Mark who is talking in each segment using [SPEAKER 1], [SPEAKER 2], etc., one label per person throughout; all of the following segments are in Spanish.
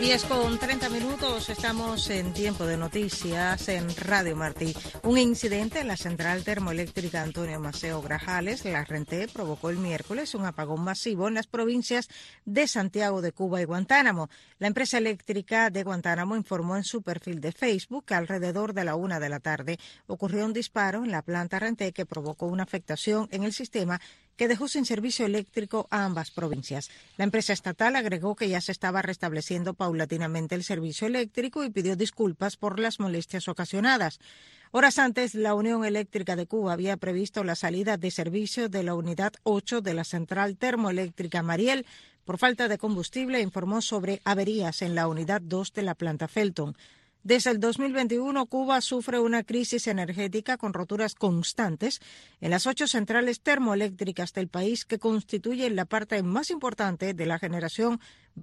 [SPEAKER 1] 10:30, estamos en tiempo de noticias en Radio Martí. Un incidente en la central termoeléctrica Antonio Maceo Grajales, la Renté, provocó el miércoles un apagón masivo en las provincias de Santiago de Cuba y Guantánamo. La empresa eléctrica de Guantánamo informó en su perfil de Facebook que alrededor de la 1 de la tarde ocurrió un disparo en la planta Renté que provocó una afectación en el sistema que dejó sin servicio eléctrico a ambas provincias. La empresa estatal agregó que ya se estaba restableciendo paulatinamente el servicio eléctrico y pidió disculpas por las molestias ocasionadas. Horas antes, la Unión Eléctrica de Cuba había previsto la salida de servicio de la unidad 8 de la central termoeléctrica Mariel por falta de combustible e informó sobre averías en la unidad 2 de la planta Felton. Desde el 2021, Cuba sufre una crisis energética con roturas constantes en las 8 centrales termoeléctricas del país que constituyen la parte más importante de la generación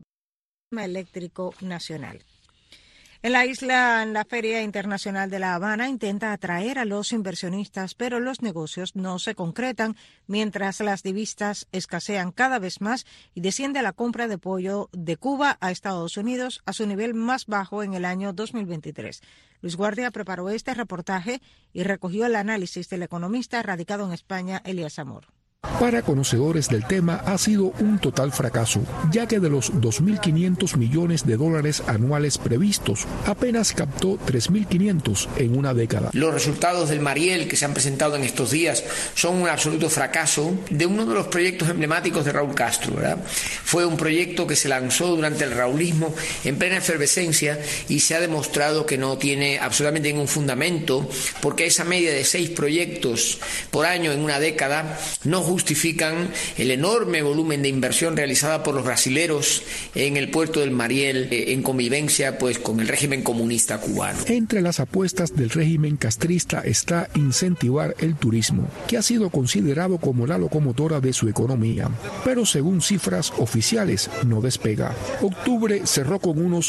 [SPEAKER 1] eléctrico nacional. En la isla, en la Feria Internacional de La Habana, intenta atraer a los inversionistas, pero los negocios no se concretan mientras las divisas escasean cada vez más y desciende la compra de pollo de Cuba a Estados Unidos a su nivel más bajo en el año 2023. Luis Guardia preparó este reportaje y recogió el análisis del economista radicado en España, Elías Amor.
[SPEAKER 2] Para conocedores del tema ha sido un total fracaso, ya que de los 2.500 millones de dólares anuales previstos, apenas captó 3.500 en una década.
[SPEAKER 3] Los resultados del Mariel que se han presentado en estos días son un absoluto fracaso de uno de los proyectos emblemáticos de Raúl Castro, ¿verdad? Fue un proyecto que se lanzó durante el raúlismo en plena efervescencia y se ha demostrado que no tiene absolutamente ningún fundamento, porque esa media de 6 proyectos por año en una década no justifican el enorme volumen de inversión realizada por los brasileros en el puerto del Mariel en convivencia pues con el régimen comunista cubano.
[SPEAKER 2] Entre las apuestas del régimen castrista está incentivar el turismo, que ha sido considerado como la locomotora de su economía, pero según cifras oficiales no despega. Octubre cerró con unos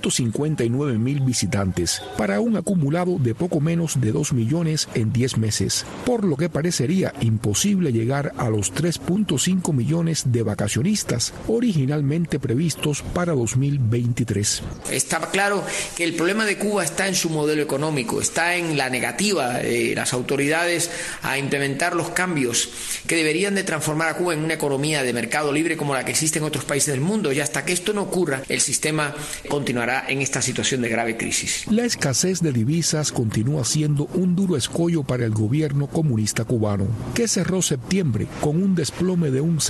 [SPEAKER 2] 159,000 visitantes, para un acumulado de poco menos de 2 millones en 10 meses, por lo que parecería imposible llegar a los 3.5 millones de vacacionistas originalmente previstos para 2023.
[SPEAKER 3] Está claro que el problema de Cuba está en su modelo económico, está en la negativa de las autoridades a implementar los cambios que deberían de transformar a Cuba en una economía de mercado libre como la que existe en otros países del mundo, y hasta que esto no ocurra, el sistema continuará en esta situación de grave crisis.
[SPEAKER 2] La escasez de divisas continúa siendo un duro escollo para el gobierno comunista cubano, que cerró septiembre con un desplome de un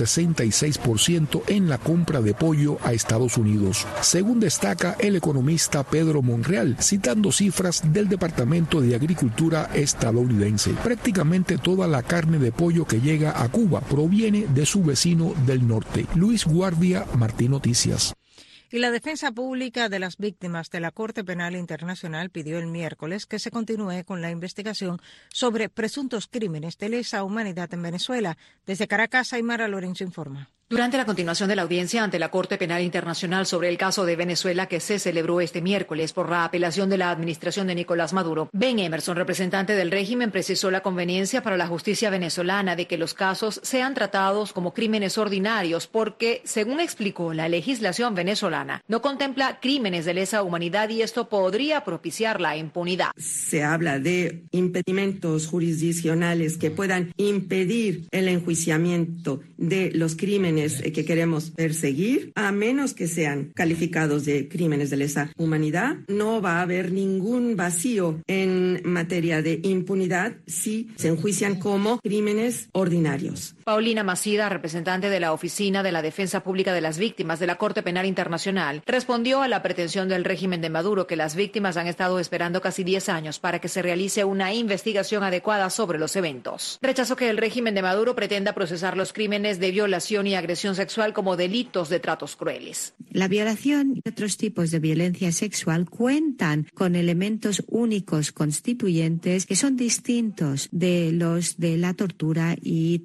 [SPEAKER 2] 66% en la compra de pollo a Estados Unidos, según destaca el economista Pedro Monreal, citando cifras del Departamento de Agricultura estadounidense. Prácticamente toda la carne de pollo que llega a Cuba proviene de su vecino del norte. Luis Guardia, Martí Noticias.
[SPEAKER 1] Y la defensa pública de las víctimas de la Corte Penal Internacional pidió el miércoles que se continúe con la investigación sobre presuntos crímenes de lesa humanidad en Venezuela. Desde Caracas, Aymara Lorenzo informa.
[SPEAKER 4] Durante la continuación de la audiencia ante la Corte Penal Internacional sobre el caso de Venezuela que se celebró este miércoles por la apelación de la administración de Nicolás Maduro, Ben Emerson, representante del régimen, precisó la conveniencia para la justicia venezolana de que los casos sean tratados como crímenes ordinarios porque, según explicó, la legislación venezolana no contempla crímenes de lesa humanidad y esto podría propiciar la impunidad.
[SPEAKER 5] Se habla de impedimentos jurisdiccionales que puedan impedir el enjuiciamiento de los crímenes que queremos perseguir, a menos que sean calificados de crímenes de lesa humanidad. No va a haber ningún vacío en materia de impunidad si se enjuician como crímenes ordinarios.
[SPEAKER 4] Paulina Macida, representante de la Oficina de la Defensa Pública de las Víctimas de la Corte Penal Internacional, respondió a la pretensión del régimen de Maduro que las víctimas han estado esperando casi 10 años para que se realice una investigación adecuada sobre los eventos. Rechazó que el régimen de Maduro pretenda procesar los crímenes de violación y agresión sexual como delitos de tratos crueles.
[SPEAKER 6] La violación y otros tipos de violencia sexual cuentan con elementos únicos constituyentes que son distintos de los de la tortura y trato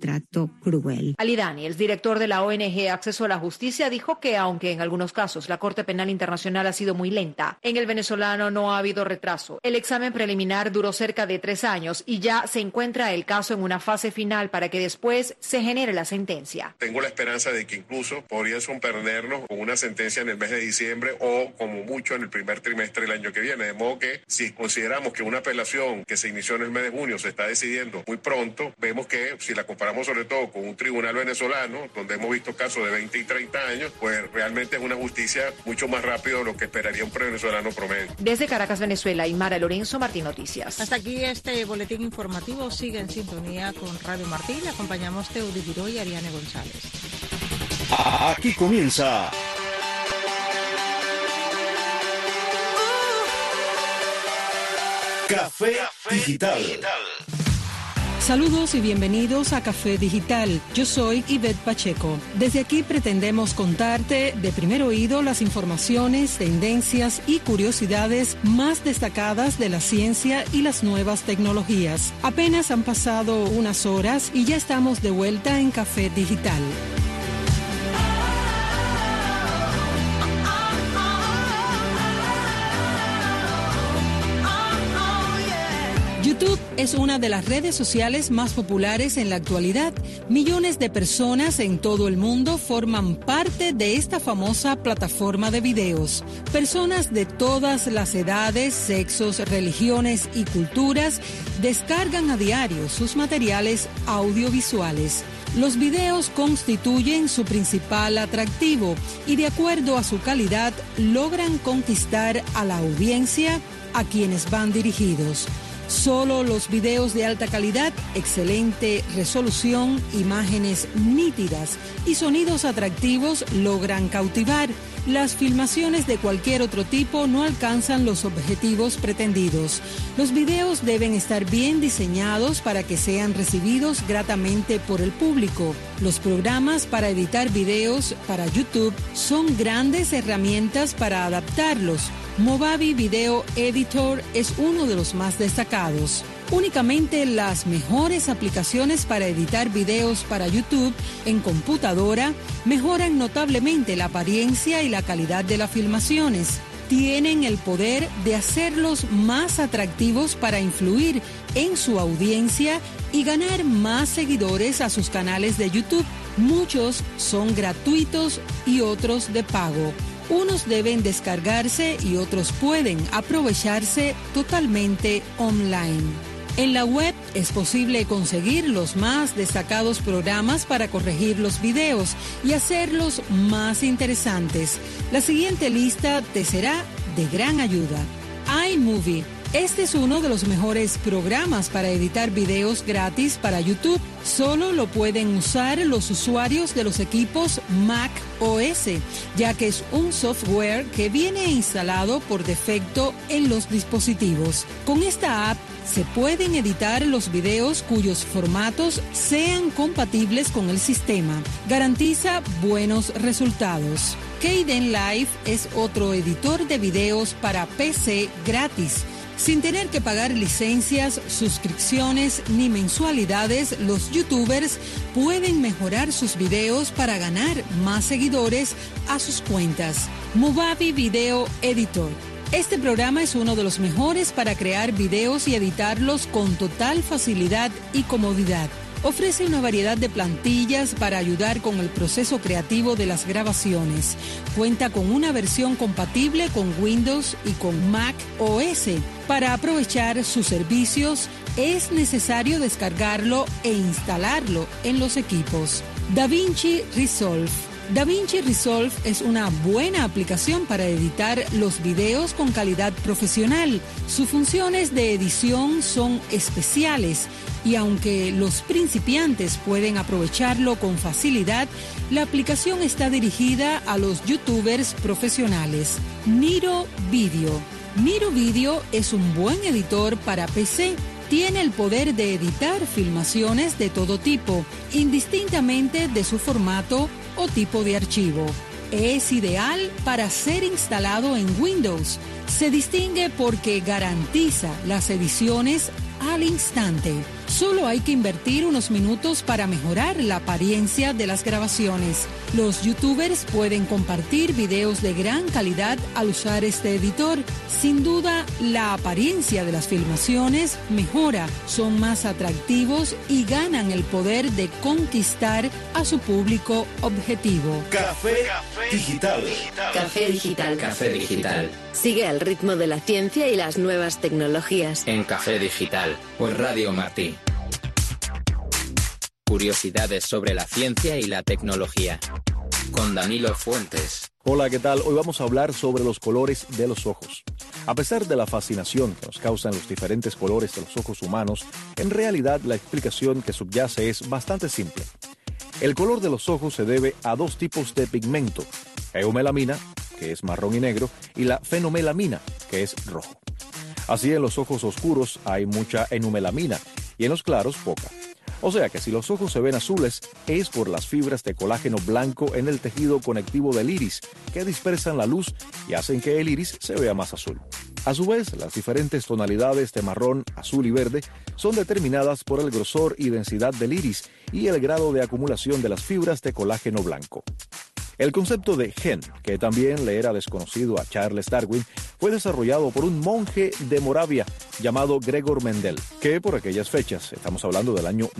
[SPEAKER 6] asesino cruel.
[SPEAKER 4] Ali Daniels, director de la ONG Acceso a la Justicia, dijo que aunque en algunos casos la Corte Penal Internacional ha sido muy lenta, en el venezolano no ha habido retraso. El examen preliminar duró cerca de 3 años y ya se encuentra el caso en una fase final para que después se genere la sentencia.
[SPEAKER 7] Tengo la esperanza de que incluso podrían sorprendernos con una sentencia en el mes de diciembre o como mucho en el primer trimestre del año que viene. De modo que si consideramos que una apelación que se inició en el mes de junio se está decidiendo muy pronto, vemos que si la comparamos sobre todo con un tribunal venezolano, donde hemos visto casos de 20 y 30 años, pues realmente es una justicia mucho más rápido de lo que esperaría un venezolano promedio.
[SPEAKER 4] Desde Caracas, Venezuela, Aymara Lorenzo, Martín Noticias.
[SPEAKER 1] Hasta aquí este boletín informativo. Sigue en sintonía con Radio Martí. Le acompañamos Teudi Giró y Ariane González.
[SPEAKER 8] Aquí comienza Café Digital.
[SPEAKER 9] Saludos y bienvenidos a Café Digital. Yo soy Ivette Pacheco. Desde aquí pretendemos contarte de primer oído las informaciones, tendencias y curiosidades más destacadas de la ciencia y las nuevas tecnologías. Apenas han pasado unas horas y ya estamos de vuelta en Café Digital. YouTube es una de las redes sociales más populares en la actualidad. Millones de personas en todo el mundo forman parte de esta famosa plataforma de videos. Personas de todas las edades, sexos, religiones y culturas descargan a diario sus materiales audiovisuales. Los videos constituyen su principal atractivo y de acuerdo a su calidad logran conquistar a la audiencia a quienes van dirigidos. Solo los videos de alta calidad, excelente resolución, imágenes nítidas y sonidos atractivos logran cautivar. Las filmaciones de cualquier otro tipo no alcanzan los objetivos pretendidos. Los videos deben estar bien diseñados para que sean recibidos gratamente por el público. Los programas para editar videos para YouTube son grandes herramientas para adaptarlos. Movavi Video Editor es uno de los más destacados. Únicamente las mejores aplicaciones para editar videos para YouTube en computadora mejoran notablemente la apariencia y la calidad de las filmaciones. Tienen el poder de hacerlos más atractivos para influir en su audiencia y ganar más seguidores a sus canales de YouTube. Muchos son gratuitos y otros de pago. Unos deben descargarse y otros pueden aprovecharse totalmente online. En la web es posible conseguir los más destacados programas para corregir los videos y hacerlos más interesantes. La siguiente lista te será de gran ayuda. iMovie. Este es uno de los mejores programas para editar videos gratis para YouTube. Solo lo pueden usar los usuarios de los equipos Mac OS, ya que es un software que viene instalado por defecto en los dispositivos. Con esta app se pueden editar los videos cuyos formatos sean compatibles con el sistema. Garantiza buenos resultados. Kdenlive es otro editor de videos para PC gratis. Sin tener que pagar licencias, suscripciones ni mensualidades, los youtubers pueden mejorar sus videos para ganar más seguidores a sus cuentas. Movavi Video Editor. Este programa es uno de los mejores para crear videos y editarlos con total facilidad y comodidad. Ofrece una variedad de plantillas para ayudar con el proceso creativo de las grabaciones. Cuenta con una versión compatible con Windows y con Mac OS. Para aprovechar sus servicios es necesario descargarlo e instalarlo en los equipos. DaVinci Resolve. DaVinci Resolve es una buena aplicación para editar los videos con calidad profesional. Sus funciones de edición son especiales y aunque los principiantes pueden aprovecharlo con facilidad, la aplicación está dirigida a los youtubers profesionales. Miro Video. Miro Video es un buen editor para PC. Tiene el poder de editar filmaciones de todo tipo, indistintamente de su formato o tipo de archivo. Es ideal para ser instalado en Windows. Se distingue porque garantiza las ediciones al instante. Solo hay que invertir unos minutos para mejorar la apariencia de las grabaciones. Los youtubers pueden compartir videos de gran calidad al usar este editor. Sin duda, la apariencia de las filmaciones mejora, son más atractivos y ganan el poder de conquistar a su público objetivo.
[SPEAKER 8] Café Digital.
[SPEAKER 10] Café Digital.
[SPEAKER 11] Café Digital.
[SPEAKER 10] Sigue al ritmo de la ciencia y las nuevas tecnologías.
[SPEAKER 11] En Café Digital, por Radio Martí. Curiosidades sobre la ciencia y la tecnología. Con Danilo Fuentes.
[SPEAKER 12] Hola, ¿qué tal? Hoy vamos a hablar sobre los colores de los ojos. A pesar de la fascinación que nos causan los diferentes colores de los ojos humanos, en realidad la explicación que subyace es bastante simple. El color de los ojos se debe a dos tipos de pigmento: eumelamina, que es marrón y negro, y la fenomelamina, que es rojo. Así, en los ojos oscuros hay mucha eumelamina y en los claros poca. O sea que si los ojos se ven azules, es por las fibras de colágeno blanco en el tejido conectivo del iris, que dispersan la luz y hacen que el iris se vea más azul. A su vez, las diferentes tonalidades de marrón, azul y verde son determinadas por el grosor y densidad del iris y el grado de acumulación de las fibras de colágeno blanco. El concepto de gen, que también le era desconocido a Charles Darwin, fue desarrollado por un monje de Moravia llamado Gregor Mendel, que por aquellas fechas, estamos hablando del año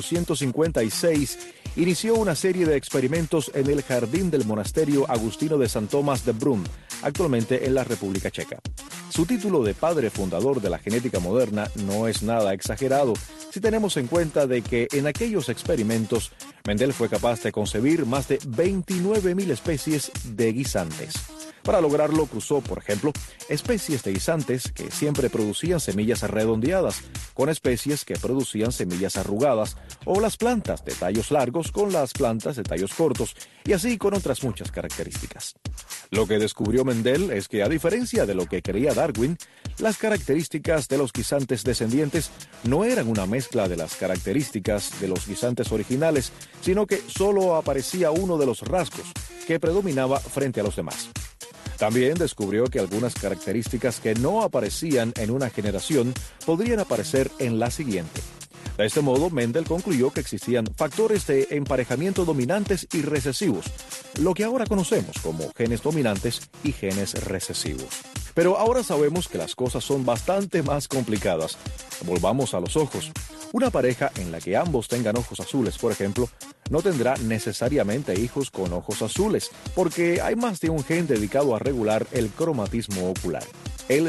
[SPEAKER 12] 1856, inició una serie de experimentos en el jardín del monasterio agustino de San Tomás de Brunn, actualmente en la República Checa. Su título de padre fundador de la genética moderna no es nada exagerado, si tenemos en cuenta de que en aquellos experimentos Mendel fue capaz de concebir más de 29.000 especies de guisantes. Para lograrlo cruzó, por ejemplo, especies de guisantes que siempre producían semillas redondeadas con especies que producían semillas arrugadas, o las plantas de tallos largos con las plantas de tallos cortos, y así con otras muchas características. Lo que descubrió Mendel es que, a diferencia de lo que creía Darwin, las características de los guisantes descendientes no eran una mezcla de las características de los guisantes originales, sino que solo aparecía uno de los rasgos que predominaba frente a los demás. También descubrió que algunas características que no aparecían en una generación podrían aparecer en la siguiente. De este modo, Mendel concluyó que existían factores de emparejamiento dominantes y recesivos, lo que ahora conocemos como genes dominantes y genes recesivos. Pero ahora sabemos que las cosas son bastante más complicadas. Volvamos a los ojos. Una pareja en la que ambos tengan ojos azules, por ejemplo, no tendrá necesariamente hijos con ojos azules, porque hay más de un gen dedicado a regular el cromatismo ocular. El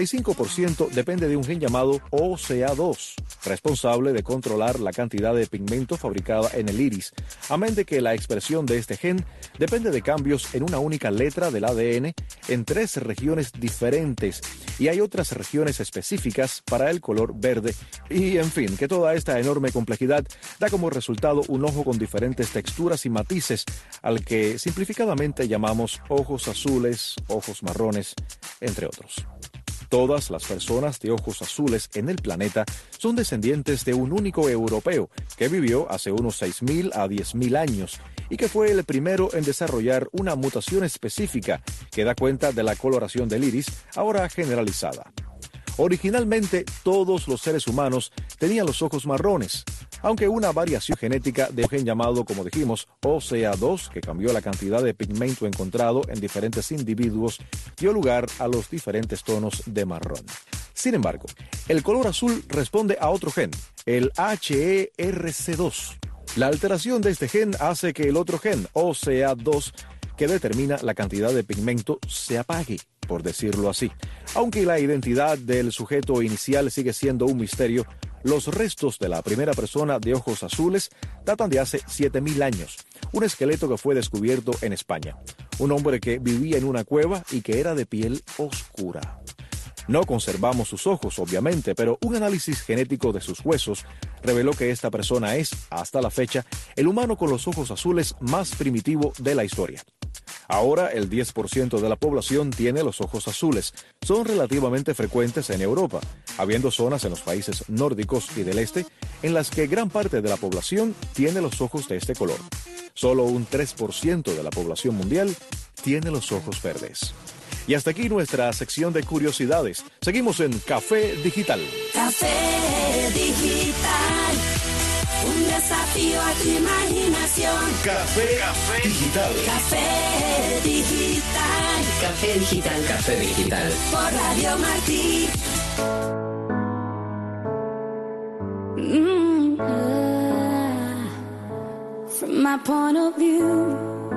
[SPEAKER 12] 75% depende de un gen llamado OCA2, responsable de controlar la cantidad de pigmento fabricada en el iris, amén de que la expresión de este gen depende de cambios en una única letra del ADN en 3 regiones diferentes, y hay otras regiones específicas para el color verde, y en fin, que toda esta enorme complejidad da como resultado un ojo con diferentes texturas y matices, al que simplificadamente llamamos ojos azules, ojos marrones, entre otros. Todas las personas de ojos azules en el planeta son descendientes de un único europeo que vivió hace unos 6.000 a 10.000 años y que fue el primero en desarrollar una mutación específica que da cuenta de la coloración del iris, ahora generalizada. Originalmente, todos los seres humanos tenían los ojos marrones, aunque una variación genética de un gen llamado, como dijimos, OCA2, que cambió la cantidad de pigmento encontrado en diferentes individuos, dio lugar a los diferentes tonos de marrón. Sin embargo, el color azul responde a otro gen, el HERC2. La alteración de este gen hace que el otro gen, OCA2, que determina la cantidad de pigmento, se apague, por decirlo así. Aunque la identidad del sujeto inicial sigue siendo un misterio, los restos de la primera persona de ojos azules datan de hace 7.000 años, un esqueleto que fue descubierto en España. Un hombre que vivía en una cueva y que era de piel oscura. No conservamos sus ojos, obviamente, pero un análisis genético de sus huesos reveló que esta persona es, hasta la fecha, el humano con los ojos azules más primitivo de la historia. Ahora, el 10% de la población tiene los ojos azules. Son relativamente frecuentes en Europa, habiendo zonas en los países nórdicos y del este en las que gran parte de la población tiene los ojos de este color. Solo un 3% de la población mundial tiene los ojos verdes. Y hasta aquí nuestra sección de curiosidades. Seguimos en Café Digital.
[SPEAKER 13] Café Digital, un desafío a tu imaginación.
[SPEAKER 8] Café Digital.
[SPEAKER 13] Café Digital.
[SPEAKER 11] Café Digital. Café Digital.
[SPEAKER 13] Por Radio Martí. From my point of view,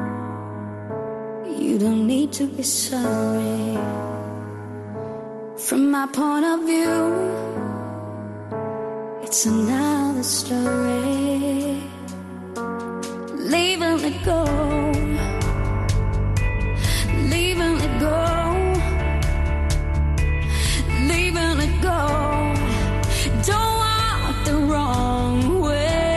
[SPEAKER 13] you don't need to be sorry. From my point of view, it's another story. Leaving it go, leaving it go, leaving it go. Don't walk the wrong way.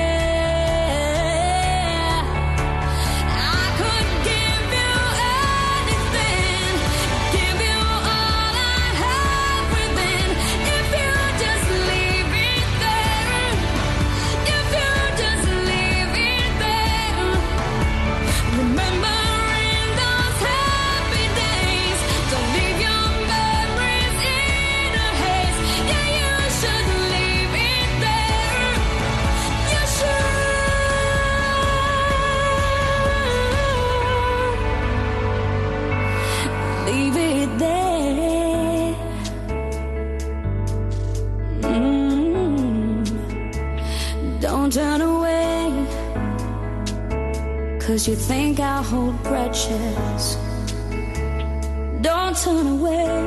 [SPEAKER 13] Turn away, 'cause you think I'll hold grudges. Don't turn away,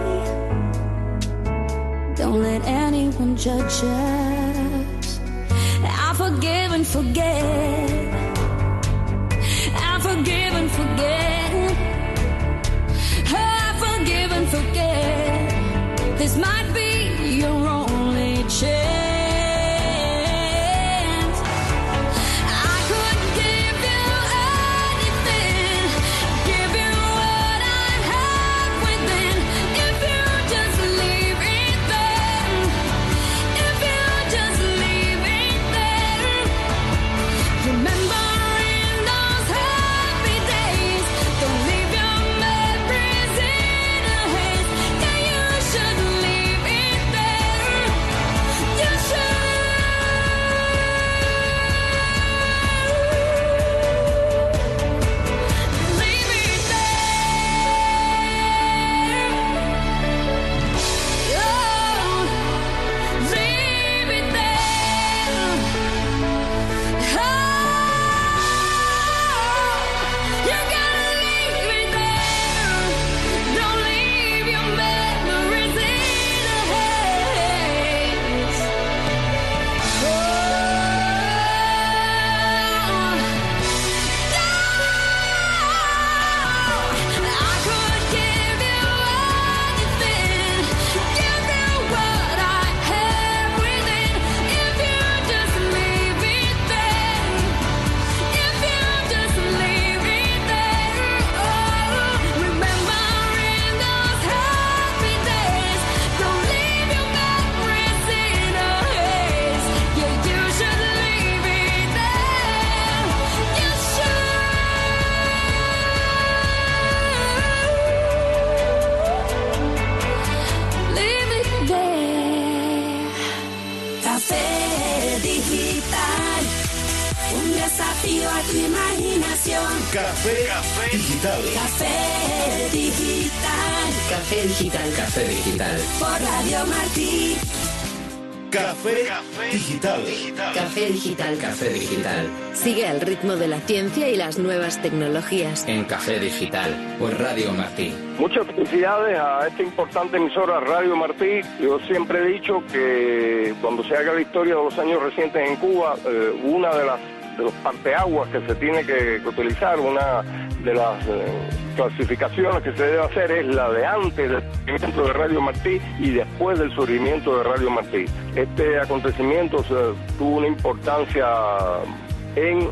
[SPEAKER 13] don't let anyone judge us. I forgive and forget, I forgive and forget, I forgive and forget. This might be your only chance.
[SPEAKER 8] Café Digital.
[SPEAKER 13] Café Digital.
[SPEAKER 11] Café Digital. Café Digital.
[SPEAKER 13] Por Radio Martí.
[SPEAKER 8] Café Digital.
[SPEAKER 11] Café Digital. Café Digital.
[SPEAKER 10] Sigue al ritmo de la ciencia y las nuevas tecnologías.
[SPEAKER 11] En Café Digital, por Radio Martí.
[SPEAKER 14] Muchas felicidades a esta importante emisora Radio Martí. Yo siempre he dicho que cuando se haga la historia de los años recientes en Cuba, una de los parteaguas que se tiene que utilizar, una de las clasificaciones que se debe hacer es la de antes del surgimiento de Radio Martí y después del surgimiento de Radio Martí. Este acontecimiento tuvo una importancia en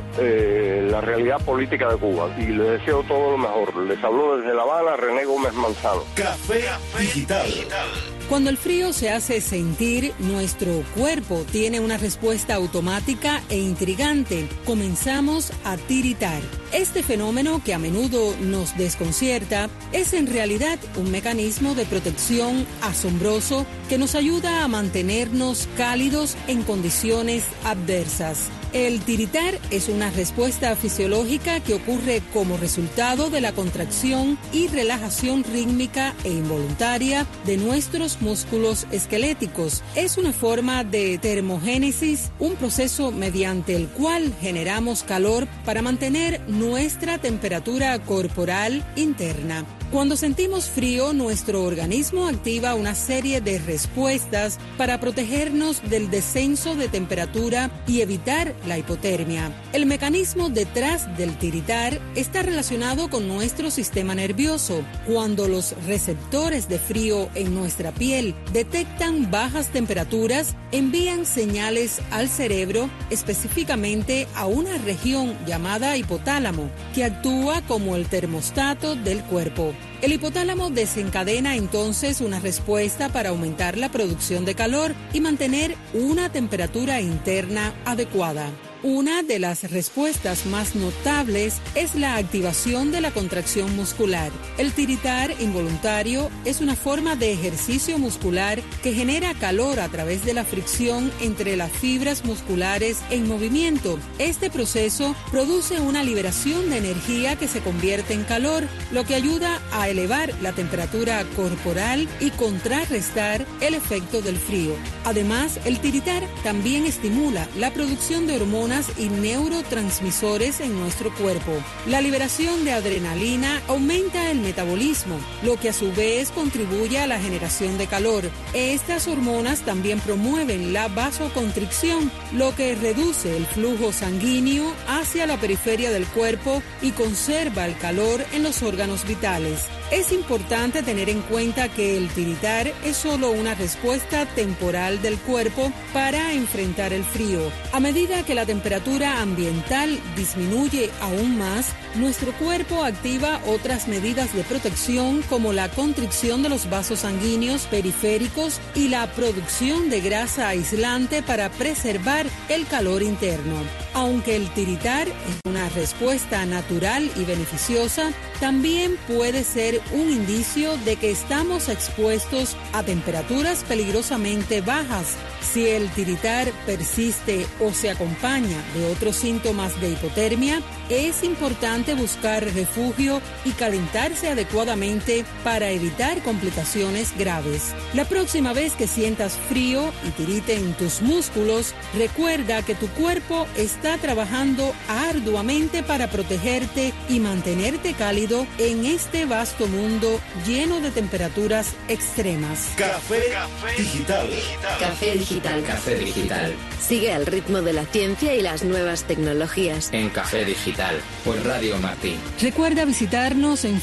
[SPEAKER 14] la realidad política de Cuba. Y les deseo todo lo mejor. Les habló desde La Habana René Gómez Manzano.
[SPEAKER 8] Café Digital.
[SPEAKER 9] Cuando el frío se hace sentir, nuestro cuerpo tiene una respuesta automática e intrigante. Comenzamos a tiritar. Este fenómeno, que a menudo nos desconcierta, es en realidad un mecanismo de protección asombroso que nos ayuda a mantenernos cálidos en condiciones adversas. El tiritar es una respuesta fisiológica que ocurre como resultado de la contracción y relajación rítmica e involuntaria de nuestros músculos esqueléticos. Es una forma de termogénesis, un proceso mediante el cual generamos calor para mantener nuestra temperatura corporal interna. Cuando sentimos frío, nuestro organismo activa una serie de respuestas para protegernos del descenso de temperatura y evitar la hipotermia. El mecanismo detrás del tiritar está relacionado con nuestro sistema nervioso. Cuando los receptores de frío en nuestra piel detectan bajas temperaturas, envían señales al cerebro, específicamente a una región llamada hipotálamo, que actúa como el termostato del cuerpo. El hipotálamo desencadena entonces una respuesta para aumentar la producción de calor y mantener una temperatura interna adecuada. Una de las respuestas más notables es la activación de la contracción muscular. El tiritar involuntario es una forma de ejercicio muscular que genera calor a través de la fricción entre las fibras musculares en movimiento. Este proceso produce una liberación de energía que se convierte en calor, lo que ayuda a elevar la temperatura corporal y contrarrestar el efecto del frío. Además, el tiritar también estimula la producción de hormonas y neurotransmisores en nuestro cuerpo. La liberación de adrenalina aumenta el metabolismo, lo que a su vez contribuye a la generación de calor. Estas hormonas también promueven la vasoconstricción, lo que reduce el flujo sanguíneo hacia la periferia del cuerpo y conserva el calor en los órganos vitales. Es importante tener en cuenta que el tiritar es solo una respuesta temporal del cuerpo para enfrentar el frío. A medida que la temperatura ambiental disminuye aún más, nuestro cuerpo activa otras medidas de protección como la constricción de los vasos sanguíneos periféricos y la producción de grasa aislante para preservar el calor interno. Aunque el tiritar es una respuesta natural y beneficiosa, también puede ser un indicio de que estamos expuestos a temperaturas peligrosamente bajas. Si el tiritar persiste o se acompaña de otros síntomas de hipotermia, es importante buscar refugio y calentarse adecuadamente para evitar complicaciones graves. La próxima vez que sientas frío y tiriten tus músculos, recuerda que tu cuerpo está trabajando arduamente para protegerte y mantenerte cálido en este vasto mundo lleno de temperaturas extremas.
[SPEAKER 8] Café Digital.
[SPEAKER 10] Café Digital.
[SPEAKER 11] Café Digital.
[SPEAKER 10] Sigue al ritmo de la ciencia y las nuevas tecnologías.
[SPEAKER 11] En Café Digital, por Radio Martí.
[SPEAKER 9] Recuerda visitarnos en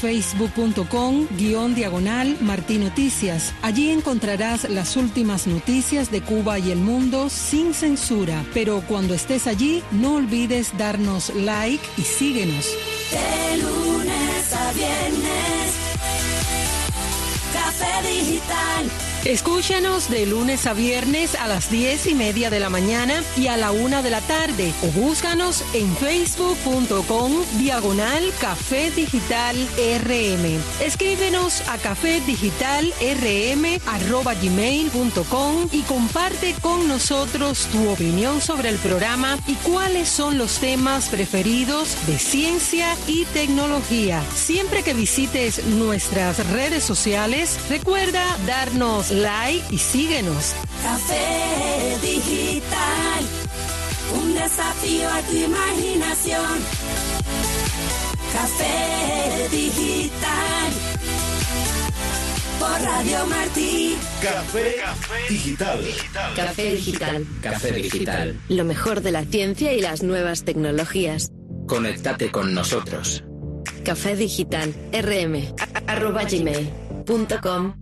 [SPEAKER 9] facebook.com/Martí Noticias. Allí encontrarás las últimas noticias de Cuba y el mundo sin censura. Pero cuando estés allí, no olvides darnos like y síguenos.
[SPEAKER 13] De lunes a viernes, Café Digital.
[SPEAKER 9] Escúchanos de lunes a viernes a las 10:30 de la mañana y a la 1 de la tarde. O búscanos en facebook.com/Café Digital RM. Escríbenos a cafedigitalrm@gmail.com y comparte con nosotros tu opinión sobre el programa y cuáles son los temas preferidos de ciencia y tecnología. Siempre que visites nuestras redes sociales, recuerda darnos like y síguenos.
[SPEAKER 13] Café Digital, un desafío a tu imaginación. Café Digital, por Radio Martí.
[SPEAKER 8] Café Digital.
[SPEAKER 10] Café Digital.
[SPEAKER 11] Café Digital.
[SPEAKER 10] Lo mejor de la ciencia y las nuevas tecnologías.
[SPEAKER 11] Conéctate con nosotros.
[SPEAKER 10] Café Digital RM @gmail.com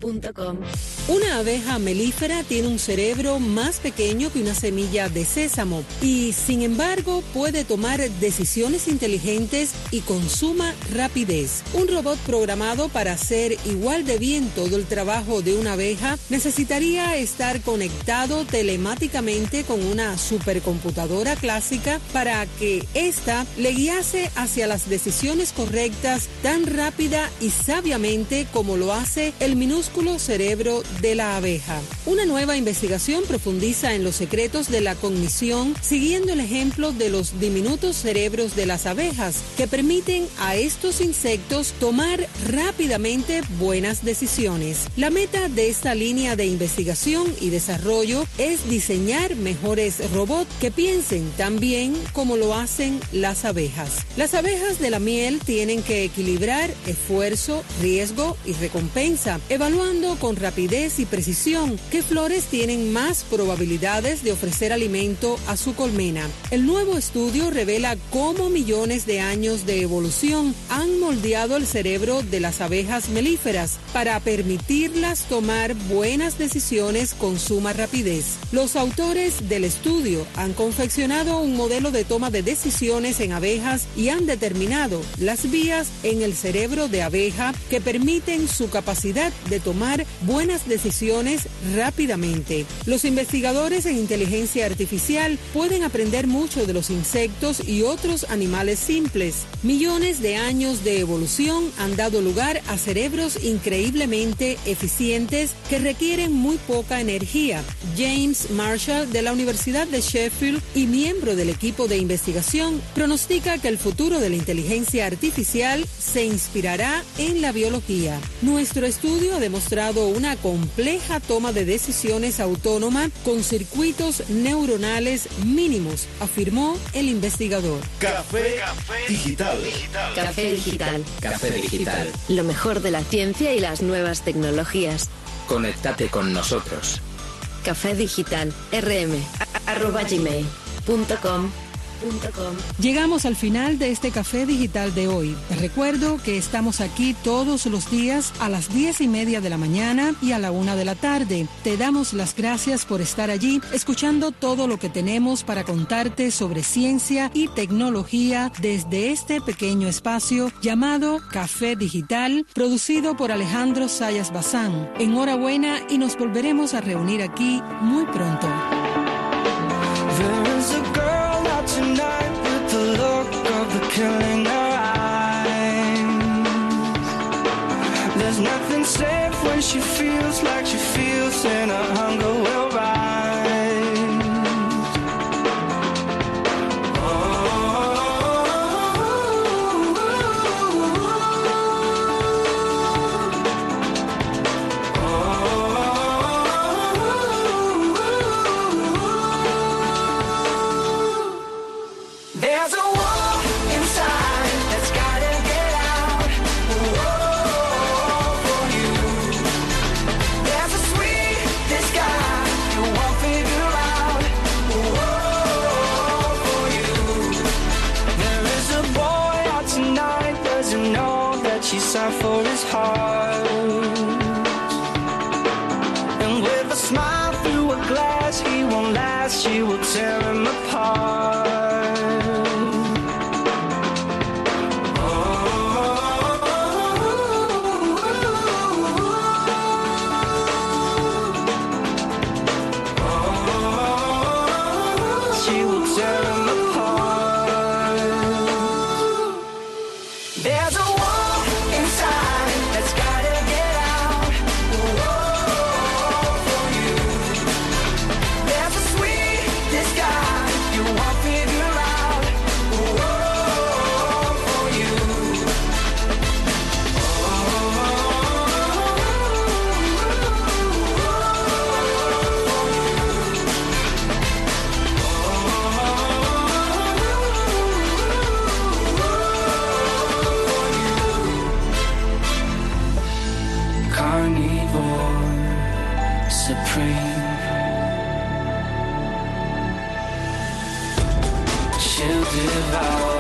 [SPEAKER 9] Una abeja melífera tiene un cerebro más pequeño que una semilla de sésamo y, sin embargo, puede tomar decisiones inteligentes y con suma rapidez. Un robot programado para hacer igual de bien todo el trabajo de una abeja necesitaría estar conectado telemáticamente con una supercomputadora clásica para que ésta le guiase hacia las decisiones correctas tan rápida y sabiamente como lo hace el minúsculo cerebro de la abeja. Una nueva investigación profundiza en los secretos de la cognición siguiendo el ejemplo de los diminutos cerebros de las abejas que permiten a estos insectos tomar rápidamente buenas decisiones. La meta de esta línea de investigación y desarrollo es diseñar mejores robots que piensen tan bien como lo hacen las abejas. Las abejas de la miel tienen que equilibrar esfuerzo, riesgo y recompensa, evaluando con rapidez y precisión qué flores tienen más probabilidades de ofrecer alimento a su colmena. El nuevo estudio revela cómo millones de años de evolución han moldeado el cerebro de las abejas melíferas para permitirlas tomar buenas decisiones con suma rapidez. Los autores del estudio han confeccionado un modelo de toma de decisiones en abejas y han determinado las vías en el cerebro de abeja que permiten su capacidad de tomar buenas decisiones rápidamente. Los investigadores en inteligencia artificial pueden aprender mucho de los insectos y otros animales simples. Millones de años de evolución han dado lugar a cerebros increíblemente eficientes que requieren muy poca energía. James Marshall de la Universidad de Sheffield y miembro del equipo de investigación pronostica que el futuro de la inteligencia artificial se inspirará en la biología. Nuestro estudio ha demostrado una compleja toma de decisiones autónoma con circuitos neuronales mínimos, afirmó el investigador.
[SPEAKER 8] Café Digital.
[SPEAKER 10] Café Digital.
[SPEAKER 11] Café Digital.
[SPEAKER 10] Lo mejor de la ciencia y las nuevas tecnologías.
[SPEAKER 11] Conéctate con nosotros.
[SPEAKER 10] Café Digital. rm@gmail.com.
[SPEAKER 9] Llegamos al final de este Café Digital de hoy. Te recuerdo que estamos aquí todos los días a las 10:30 de la mañana y a la 1 de la tarde. Te damos las gracias por estar allí, escuchando todo lo que tenemos para contarte sobre ciencia y tecnología desde este pequeño espacio llamado Café Digital, producido por Alejandro Sayas Bazán. Enhorabuena y nos volveremos a reunir aquí muy pronto.
[SPEAKER 15] Tonight with the look of the kill in her eyes. There's nothing safe when she feels like she feels, and her hunger will rise. For his heart, and with a smile through a glass, he won't last, she will tear him apart. She will tear him apart. There's a she'll devour